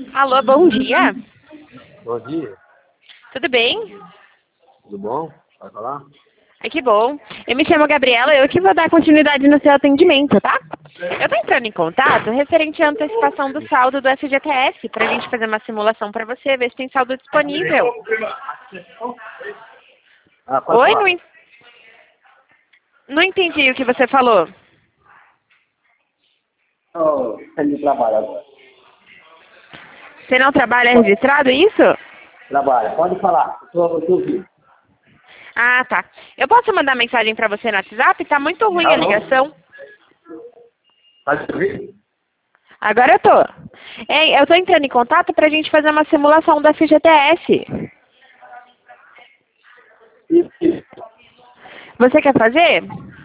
Alô, bom dia. Bom dia, Tudo bem? tudo bom? Vai falar? Ai, que bom. Eu me chamo Gabriela, eu que vou dar continuidade no seu atendimento, tá? Eu tô entrando em contato referente à antecipação do saldo do FGTS, pra gente fazer uma simulação pra você, ver se tem saldo disponível. Pode Oi, falar. não entendi o que você falou. Estou saindo de trabalho agora. Você não trabalha registrado, é isso? Trabalho, pode falar. Estou ouvindo. Ah, tá. Eu posso mandar mensagem pra você no WhatsApp? Tá muito ruim a Alô? ligação. Pode ouvir? Agora eu tô. Eu tô entrando em contato pra gente fazer uma simulação do FGTS. Isso. Você quer fazer?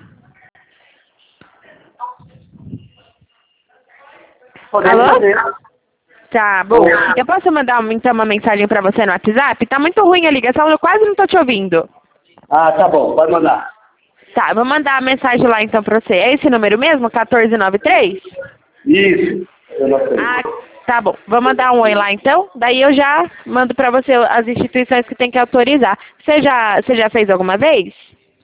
Podemos Alô? fazer. Tá, bom. Eu posso mandar então uma mensagem pra você no WhatsApp? Tá muito ruim a ligação, eu quase não tô te ouvindo. Tá bom, pode mandar. Tá, eu vou mandar a mensagem lá então pra você. É esse número mesmo? 1493? Isso. Eu não sei. Ah, tá bom. Vou mandar um oi lá então. Daí eu já mando pra você as instituições que tem que autorizar. Você já fez alguma vez?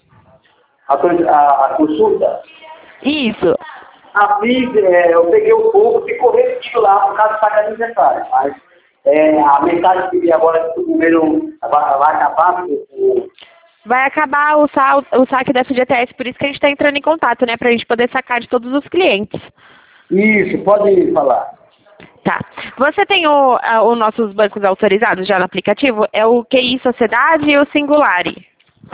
A consulta? Isso. Fiz, eu peguei um pouco, ficou retido lá por causa do pagamento aniversário. Mas a mensagem que vi agora que o governo vai acabar com Vai acabar o saque da FGTS, por isso que a gente está entrando em contato, né? Pra gente poder sacar de todos os clientes. Isso, pode falar. Tá. Você tem os nossos bancos autorizados já no aplicativo? É o QI Sociedade e o Singulari.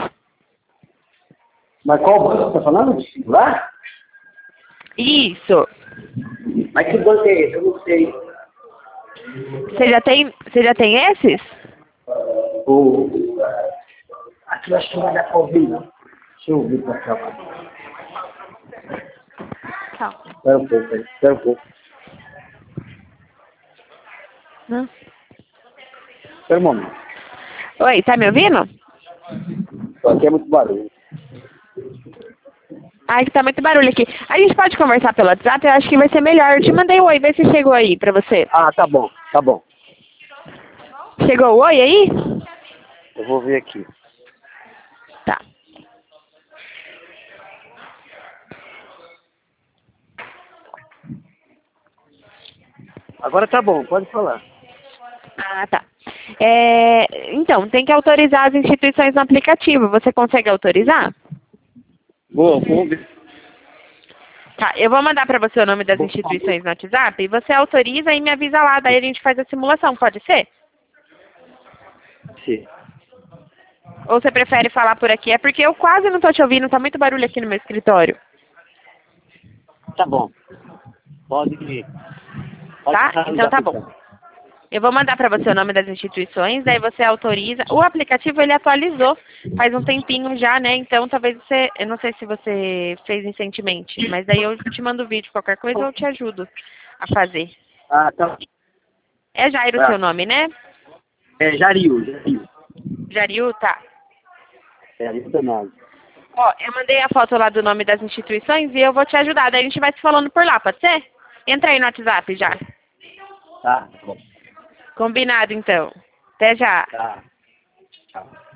Mas qual banco você está falando? Lá? Isso. Mas que banco é esse? Eu não sei. Você já tem esses? O... Aqui eu acho que não vai dar para ouvir, não. Deixa eu ouvir para cá. Calma. Espera um pouco aí, espera um pouco. Não. Espera um momento. Oi, tá me ouvindo? Aqui é muito barulho. Ai, que tá muito barulho aqui. A gente pode conversar pelo WhatsApp? Eu acho que vai ser melhor. Eu te mandei o oi, vê se chegou aí pra você. Tá bom, tá bom. Chegou o oi aí? Eu vou ver aqui. Tá. Agora tá bom, pode falar. Ah, tá. Então, tem que autorizar as instituições no aplicativo. Você consegue autorizar? Vamos ver. Tá, eu vou mandar pra você o nome das instituições no WhatsApp e você autoriza e me avisa lá, daí a gente faz a simulação, pode ser? Sim. Ou você prefere falar por aqui? É porque eu quase não tô te ouvindo, tá muito barulho aqui no meu escritório. Tá bom. Pode ir. Tá? Então tá bom. Eu vou mandar pra você o nome das instituições, daí você autoriza. O aplicativo ele atualizou faz um tempinho já, né? Então talvez você, eu não sei se você fez recentemente, mas daí eu te mando o vídeo, qualquer coisa eu te ajudo a fazer. Tá. É Jairo o seu nome, né? Jariu. Jariu, tá. Jariu Danado. Ó, eu mandei a foto lá do nome das instituições e eu vou te ajudar, daí a gente vai se falando por lá, pode ser? Entra aí no WhatsApp já. Tá bom. Combinado então. Até já. Tá.